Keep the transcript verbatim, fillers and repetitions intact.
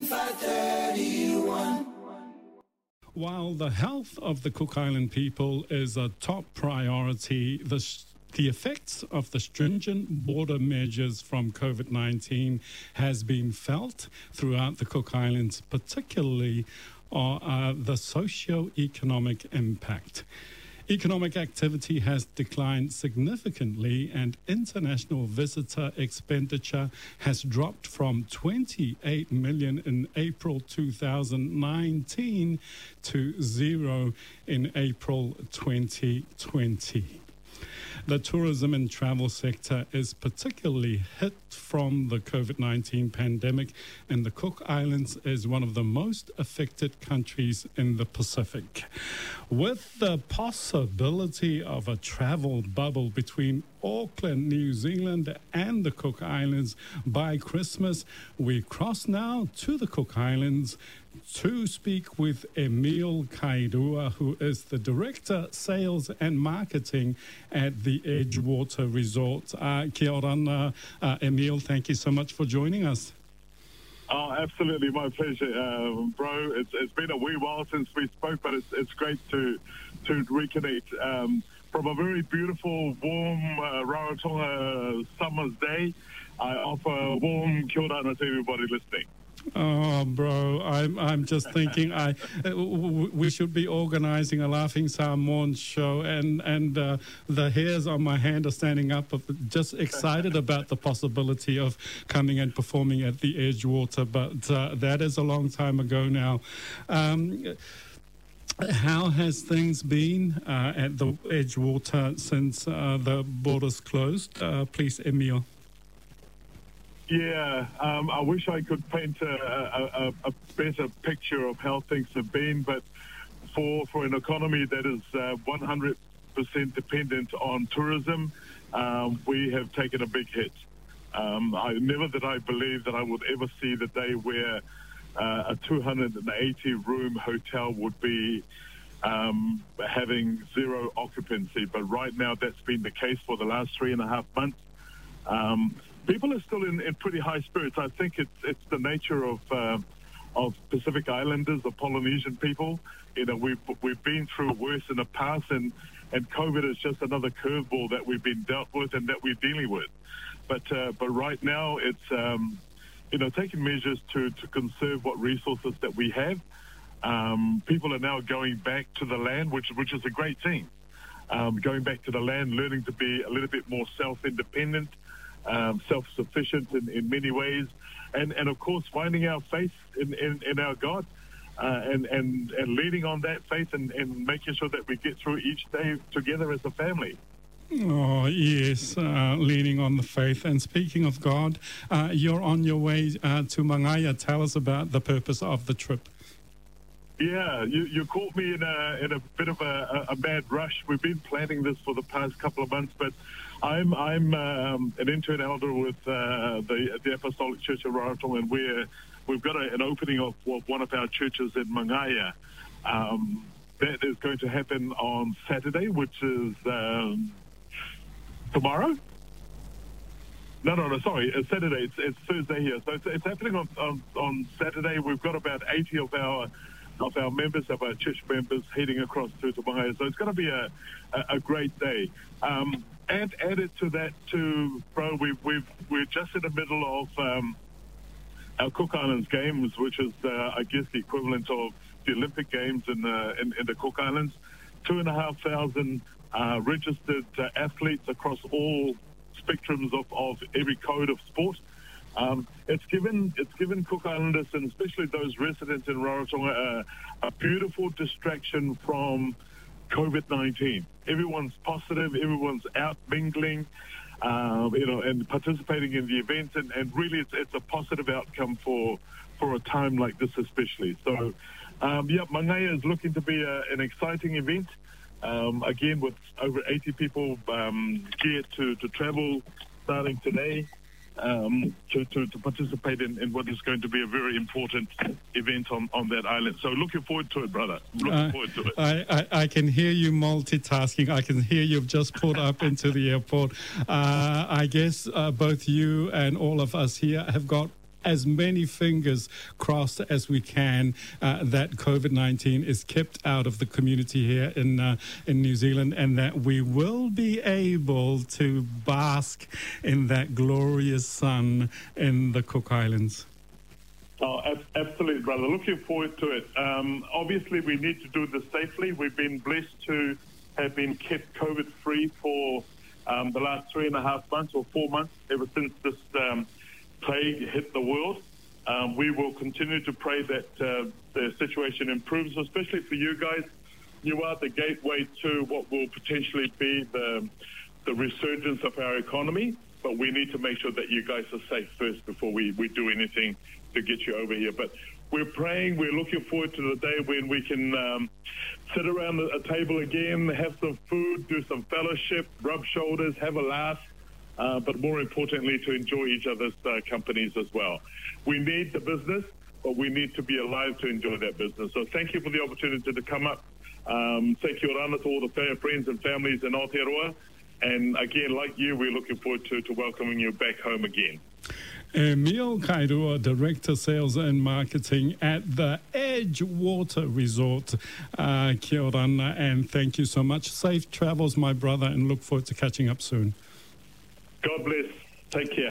While the health of the Cook Island people is a top priority, the The effects of the stringent border measures from COVID nineteen has been felt throughout the Cook Islands, particularly uh, uh, the socio-economic impact. Economic activity has declined significantly, and international visitor expenditure has dropped from twenty-eight million in April two thousand nineteen to zero in April twenty twenty. The tourism and travel sector is particularly hit from the COVID nineteen pandemic, and the Cook Islands is one of the most affected countries in the Pacific. With the possibility of a travel bubble between Auckland, New Zealand and the Cook Islands by Christmas, we cross now to the Cook Islands to speak with Emile Kairua, who is the Director, Sales and Marketing at the Edgewater Resort. Uh, kia ora, uh, Emile, thank you so much for joining us. Oh, absolutely, my pleasure, uh, bro. It's, it's been a wee while since we spoke, but it's, it's great to to reconnect. Um, from a very beautiful, warm uh, Rarotonga summer's day, I offer a warm kia ora to everybody listening. Oh, bro, I'm I'm just thinking I we should be organising a Laughing Samoan show, and and uh, the hairs on my hand are standing up, just excited about the possibility of coming and performing at the Edgewater. But uh, that is a long time ago now. Um, How has things been uh, at the Edgewater since uh, the borders closed? Uh, please, Emile. Yeah, um, I wish I could paint a, a, a better picture of how things have been, but for for an economy that is uh, one hundred percent dependent on tourism, um, we have taken a big hit. Um, I never that I believed that I would ever see the day where uh, a two hundred eighty room hotel would be um, having zero occupancy, but right now that's been the case for the last three and a half months. Um, People are still in, in pretty high spirits. I think it's it's the nature of uh, of Pacific Islanders, of Polynesian people. You know, we've we've been through worse in the past, and and COVID is just another curveball that we've been dealt with and that we're dealing with. But uh, but right now, it's um, you know taking measures to to conserve what resources that we have. Um, people are now going back to the land, which which is a great thing. Um, going back to the land, learning to be a little bit more self-independent. Um, self-sufficient in, in many ways, and, and of course finding our faith in, in, in our God, uh, and, and, and leading on that faith, and, and making sure that we get through each day together as a family. Oh, yes, uh, leaning on the faith. And speaking of God, uh, you're on your way uh, to Mangaia. Tell us about the purpose of the trip. Yeah, you, you caught me in a in a bit of a, a bad rush. We've been planning this for the past couple of months, but I'm I'm um, an intern elder with uh, the the Apostolic Church of Rarotonga, and we're we've got a, an opening of, of one of our churches in Mangaia. Um, that is going to happen on Saturday, which is um, tomorrow. No, no, no, sorry, it's Saturday. It's, it's Thursday here, so it's, it's happening on, on on Saturday. We've got about eighty of our of our members, of our church members, heading across to Mangaia. So it's going to be a, a, a great day. Um, and added to that, too, bro, we've, we've, we're just in the middle of um, our Cook Islands Games, which is, uh, I guess, the equivalent of the Olympic Games in, uh, in, in the Cook Islands. Two and a half thousand uh, registered uh, athletes across all spectrums of, of every code of sport. Um, it's given it's given Cook Islanders, and especially those residents in Rarotonga, uh, a beautiful distraction from COVID nineteen. Everyone's positive, everyone's out mingling, uh, you know, and participating in the events, and, and really it's, it's a positive outcome for for a time like this especially. So, um, yeah, Mangaia is looking to be a, an exciting event. Um, again, with over eighty people um, geared to, to travel starting today. Um, to, to, to participate in, in what is going to be a very important event on, on that island. So looking forward to it, brother. Looking uh, forward to it. I, I, I can hear you multitasking. I can hear you've just pulled up into the airport. Uh, I guess uh, both you and all of us here have got as many fingers crossed as we can uh, that COVID nineteen is kept out of the community here in uh, in New Zealand, and that we will be able to bask in that glorious sun in the Cook Islands. Oh, absolutely, brother. Looking forward to it. Um, obviously, we need to do this safely. We've been blessed to have been kept COVID-free for um, the last three and a half months or four months, ever since this um, plague hit the world. Um, we will continue to pray that uh, the situation improves, especially for you guys. You are the gateway to what will potentially be the, the resurgence of our economy, but we need to make sure that you guys are safe first before we, we do anything to get you over here. But we're praying, we're looking forward to the day when we can um, sit around a table again, have some food, do some fellowship, rub shoulders, have a laugh, uh, but more importantly, to enjoy each other's uh, companies as well. We need the business, but we need to be alive to enjoy that business. So thank you for the opportunity to come up. Um, thank you, Rana, to all the friends and families in Aotearoa. And again, like you, we're looking forward to, to welcoming you back home again. Emil Kairua, Director Sales and Marketing at the Edgewater Resort. Uh, kia ora, and thank you so much. Safe travels, my brother, and look forward to catching up soon. God bless. Take care.